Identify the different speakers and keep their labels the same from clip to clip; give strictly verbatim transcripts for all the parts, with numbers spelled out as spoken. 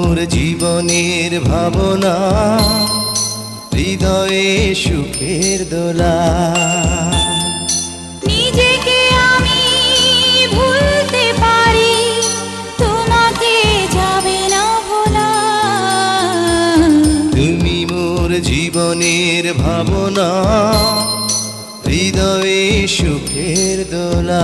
Speaker 1: মোর জীবনের ভাবনা, হৃদয়ে সুখের দোলা।
Speaker 2: নিজেকে আমি ভুলতে পারি, তোমাকে যাবে না ভোলা।
Speaker 1: তুমি মোর জীবনের ভাবনা, হৃদয়ে সুখের দোলা।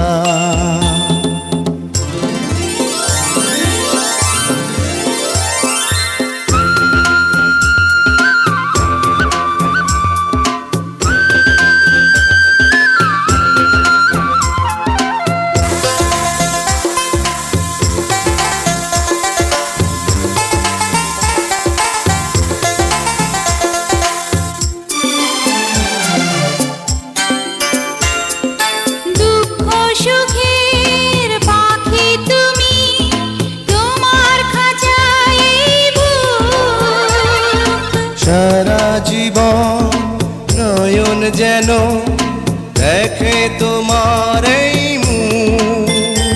Speaker 1: সারা জীবন নয়ন যেন দেখে তোমার এই মুখ,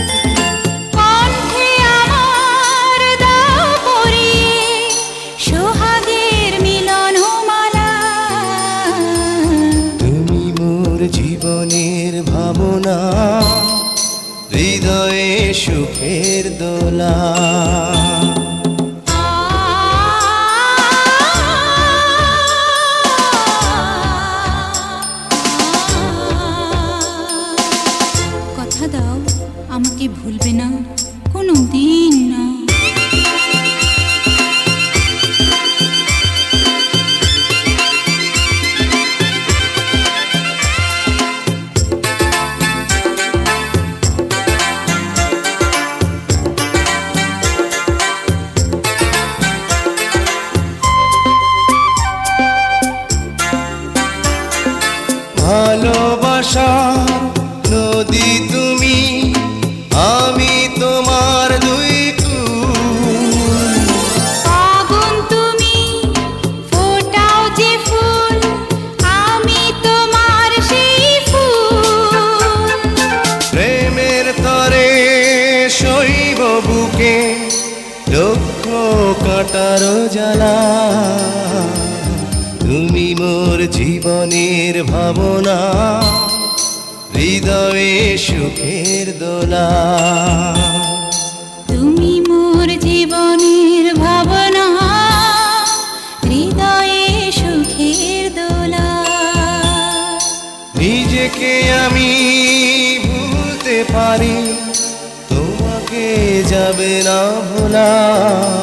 Speaker 2: কণ্ঠে আমার দাও পরিয়ে সোহাগের মিলনমালা।
Speaker 1: তুমি মোর জীবনের ভাবনা, হৃদয়ে সুখের দোলা।
Speaker 2: কথা দাও আমাকে ভুলবে না কোনো দিন না।
Speaker 1: ভালোবাসা নদী তুমি, আমি তোমার দুই কুল।
Speaker 2: আগুন তুমি, ফোটাও যে ফুল, আমি তোমার সেই ফুল।
Speaker 1: প্রেমের তরে শৈব বুকে লক্ষ কাটার জ্বালা। তুমি মোর জীবনের ভাবনা, হৃদয়ে সুখের দোলা।
Speaker 2: তুমি মোর জীবনের ভাবনা, হৃদয়ে সুখের দোলা।
Speaker 1: নিজেকে আমি ভুলতে পারি, তোমাকে যাবে না ভোলা।